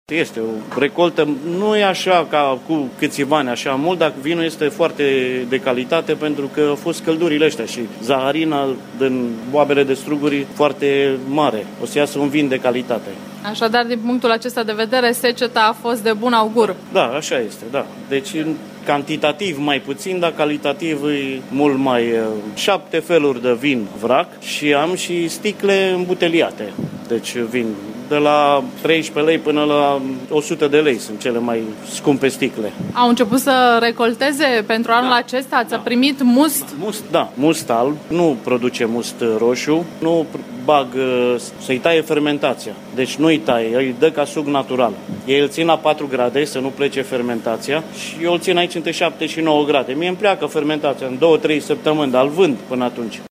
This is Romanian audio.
Este o recoltă, nu e așa ca cu câțiva ani, așa mult, dar vinul este foarte de calitate pentru că au fost căldurile astea și zaharina din boabele de struguri foarte mare. O să iasă un vin de calitate. Așadar, din punctul acesta de vedere, seceta a fost de bun augur. Da, așa este, da. Deci, cantitativ mai puțin, dar calitativ e mult mai... 7 feluri de vin vrac și am și sticle îmbuteliate. Deci vin de la 13 lei până la 100 de lei sunt cele mai scumpe sticle. Au început să recolteze pentru anul acesta? Ați primit must? Must alb. Nu produce must roșu. Nu bag să-i taie fermentația. Deci nu-i taie, îi dă ca suc natural. Ei îl țin la 4 grade să nu plece fermentația și eu îl țin aici între 7 și 9 grade. Mie îmi pleacă fermentația în 2-3 săptămâni, dar îl vând până atunci.